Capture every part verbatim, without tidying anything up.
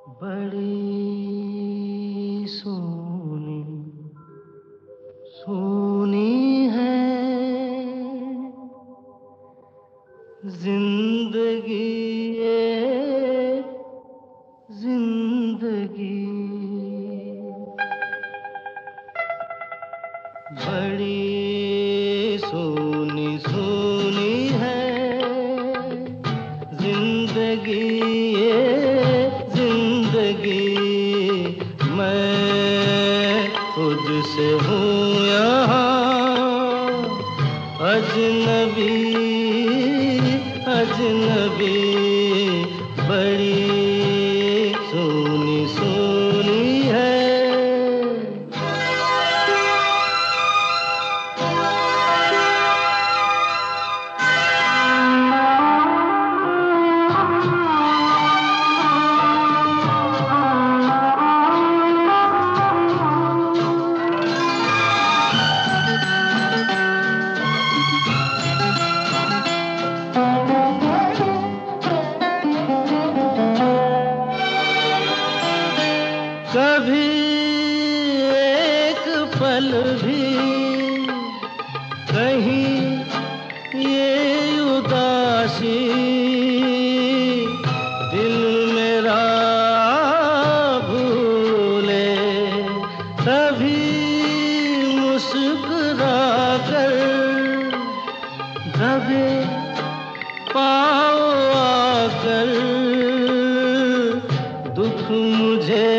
बड़ी सोनी सोनी है जिंदगी ये जिंदगी, बड़ी सोनी सोनी है जिंदगी ये जिंदगी। मैं खुद से हूँ यहाँ अजनबी अजनबी, बड़ी सोनी सोनी है। कभी एक पल भी कहीं ये उदासी दिल मेरा भूले, तभी मुस्कुरा कर दबे पाँव आकर दुख मुझे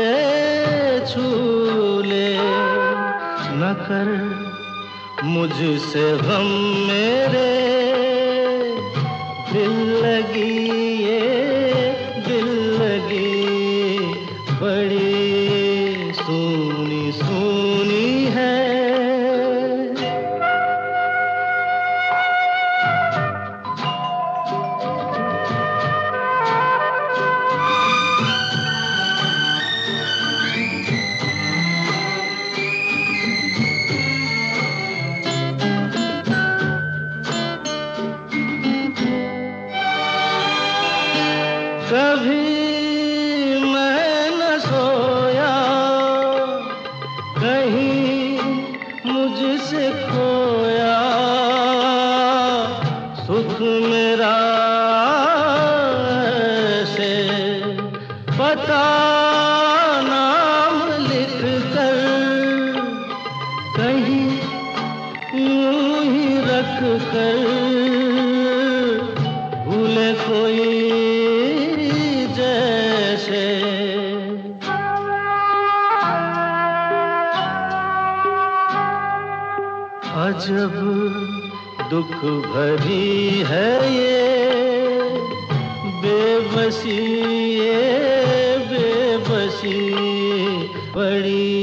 छूले। न कर मुझसे गम मेरे दिल लगी ये दिल लगी, बड़ी सोनी सोनी है। कभी मैं न सोया कहीं मुझसे खोया, सुख मेरा ऐसे पता नाम लिख कर कहीं यूं ही रख कर भूले कोई जैसे। अजब दुख भरी है ये बेबसी ये बेबसी, बड़ी